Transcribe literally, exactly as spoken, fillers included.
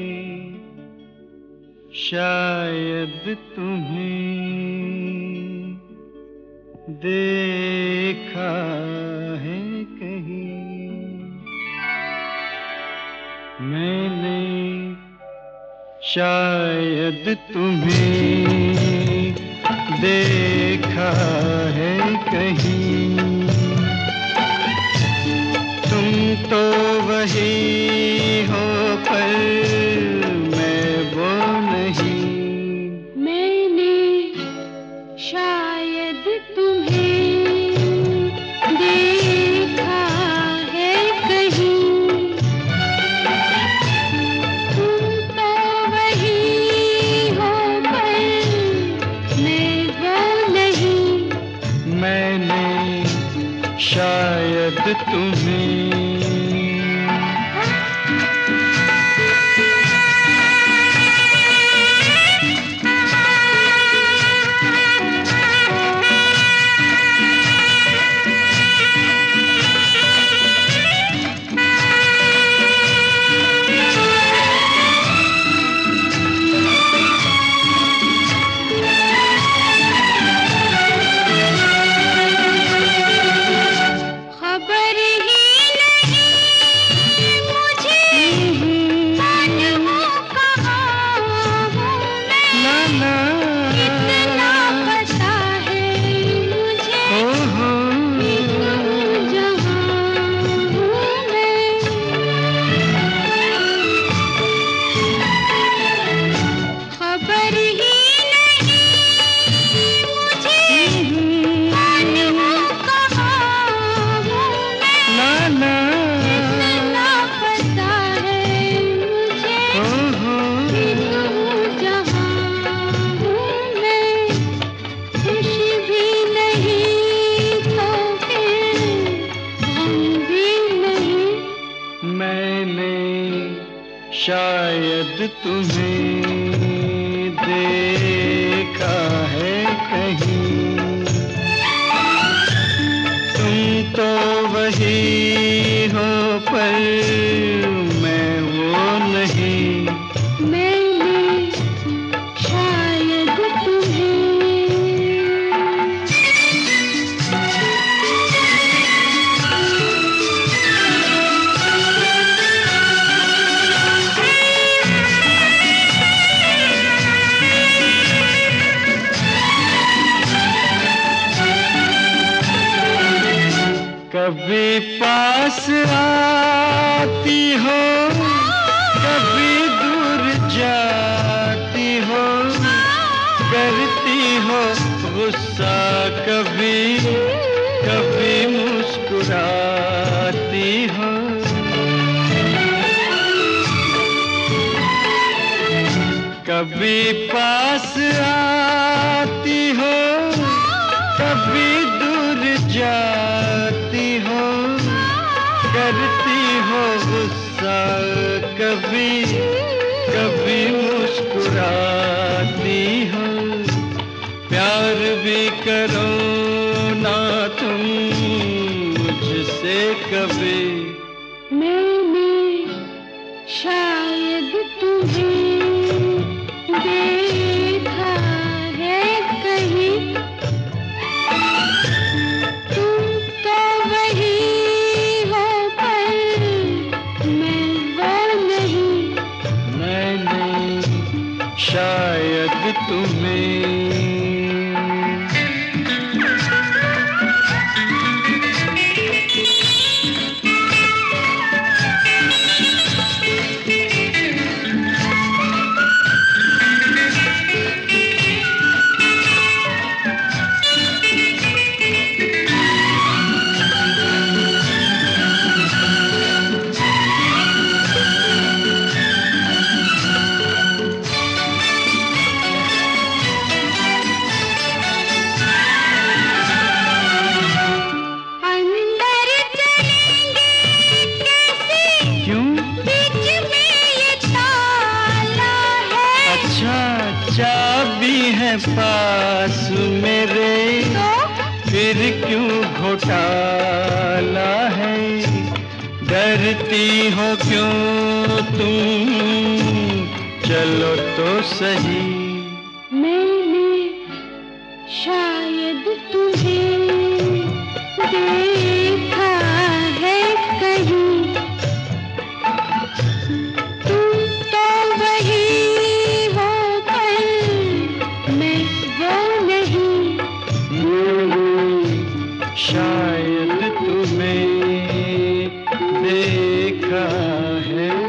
शायद तुम्हें देखा है कहीं मैंने, शायद तुम्हें देखा है कहीं। तुम तो वही हो पर मैं वो नहीं। मैंने शायद तुम्हें देखा है कहीं। तुम तो वही हो पर मैं वो नहीं। मैंने शायद तुम्हें शायद तुम्हें देखा है कहीं। तुम तो वही हो पर मैं वो नहीं। मैंने शायद कभी पास आती हो, कभी दूर जाती हो, करती हो गुस्सा कभी कभी मुस्कुराती हो। कभी पास आती हो, कभी दूर जाती हो, करती हो गुस्सा कभी कभी मुस्कुराती हो। प्यार भी करो ना तुम मुझसे कभी। मैंने शायद तुम्हें देखा है कहीं। तुम तो वही हो पर मैं वो नहीं। मैंने शायद तुम्हें चाबी है पास मेरे तो? फिर क्यों घोटाला है। डरती हो क्यों तुम चलो तो सही। मैंने शायद तुम्हें देखा है कहीं, तुम तो वही हो पर मैं वो नहीं। शायद तुम्हें देखा है